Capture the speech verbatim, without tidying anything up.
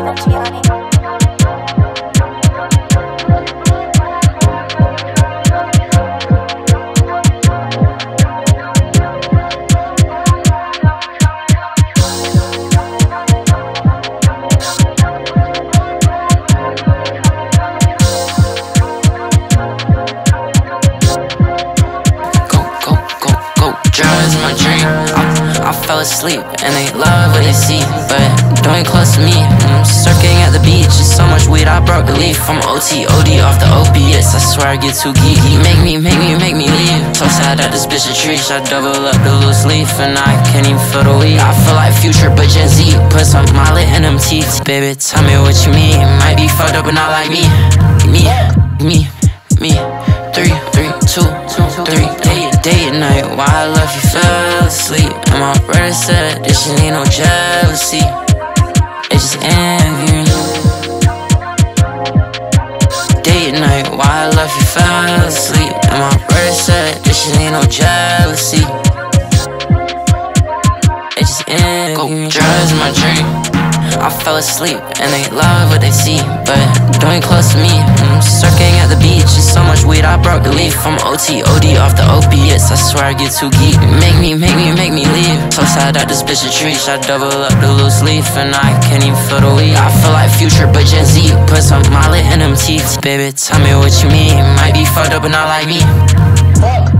Drugs my dream. I, I fell asleep and they love what they see, but don't get close to me. I'm surfing at the beach, it's so much weed I broke a leaf. I'm O T O D off the opiates, I swear I get too geeky. Make me, make me, make me leave. So sad that this bitch a treat. I double up the loose leaf and I can't even feel the weed. I feel like Future but Gen Z. Put some Molly in them teeth. Baby, tell me what you mean. Might be fucked up but not like me. Me, me, me. Three, three, two, two, three. Day, day and night. Why I love you fell asleep. And my brother said this shit ain't no jealousy. It's just envy. Day and night. Why I love you fell asleep. And my brother said this shit ain't no jealousy. It's just envy. Go drugs in my dream. I fell asleep and they love what they see, but don't get close to me. I'm surfing at the beach, it's so much weed I broke a leaf. I'm O T O D off the opiates, I swear I get too geek. Make me, make me, make me leave. So sad that this bitch a treat. I double up the loose leaf and I can't even feel the weed. I feel like Future but Gen Z. Put some Molly in them teeth. Baby, tell me what you mean. Might be fucked up but not like me.